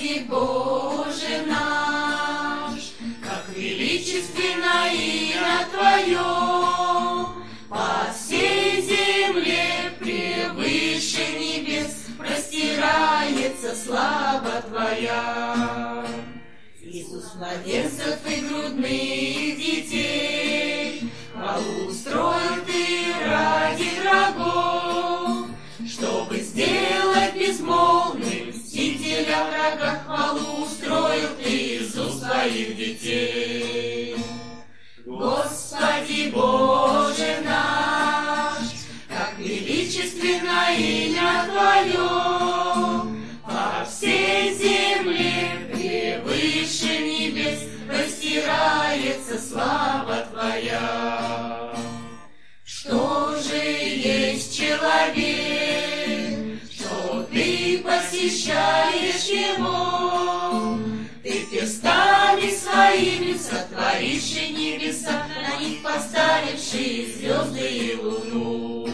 Господи Боже наш, как величественно имя Твое, по всей земле превыше небес простирается слава Твоя. Иисус, младенцев и грудных детей, хвалу устроил Ты ради врагов, чтобы сделать безмолвным мстителя врага. Хвалу устроил Ты из уст Твоих детей. Господи Боже наш, как величественно имя Твое, по всей земле превыше небес простирается слава Твоя. Что же есть человек, что Ты посещаешь его? Ты перстами своими сотворивший небеса, на них поставивший звезды и луну.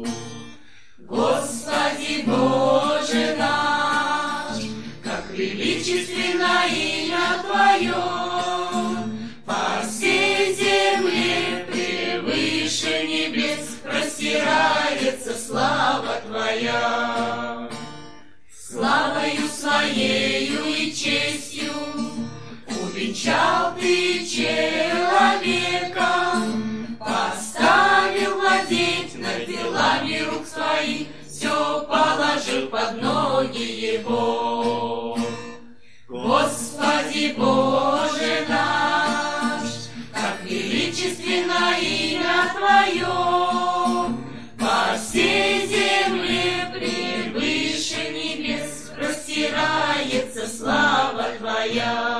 Господи Боже наш, как величественно имя Твое, по всей земле превыше небес простирается слава Твоя. Славою Своею и честью увенчал Ты человека, поставил владеть над делами рук Своих, все положил под ноги Его. Господи Боже наш, как величественно имя Твое, по всей земле превыше небес простирается слава Твоя.